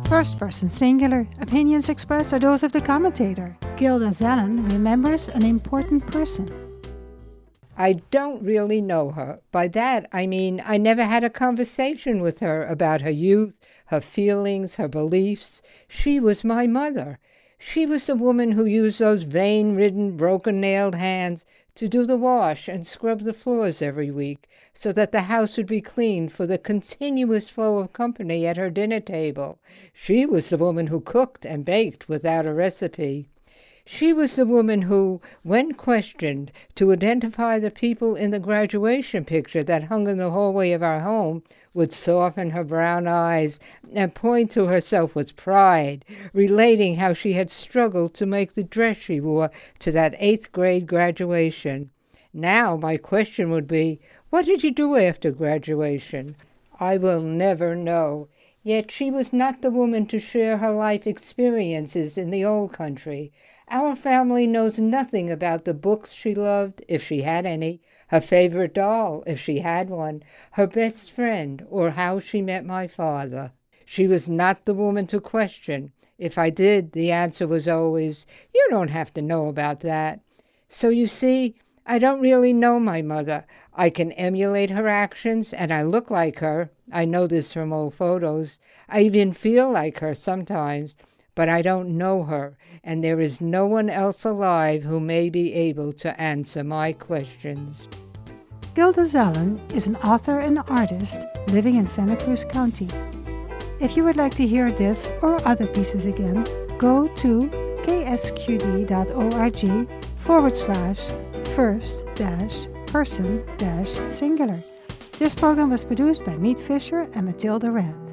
First person singular. Opinions expressed are those of the commentator. Gilda Zellen remembers an important person. I don't really know her. By that, I mean I never had a conversation with her about her youth, her feelings, her beliefs. She was my mother. She was the woman who used those vein-ridden, broken-nailed hands to do the wash and scrub the floors every week so that the house would be clean for the continuous flow of company at her dinner table. She was the woman who cooked and baked without a recipe. She was the woman who, when questioned to identify the people in the graduation picture that hung in the hallway of our home, would soften her brown eyes and point to herself with pride, relating how she had struggled to make the dress she wore to that 8th grade graduation. Now my question would be, what did you do after graduation? I will never know. Yet she was not the woman to share her life experiences in the old country. Our family knows nothing about the books she loved, if she had any, her favorite doll, if she had one, her best friend, or how she met my father. She was not the woman to question. If I did, the answer was always, "You don't have to know about that." So you see, I don't really know my mother. I can emulate her actions, and I look like her. I know this from old photos. I even feel like her sometimes. But I don't know her, and there is no one else alive who may be able to answer my questions. Gilda Zellen is an author and artist living in Santa Cruz County. If you would like to hear this or other pieces again, go to ksqd.org/first-person-singular. This program was produced by Meet Fisher and Matilda Rand.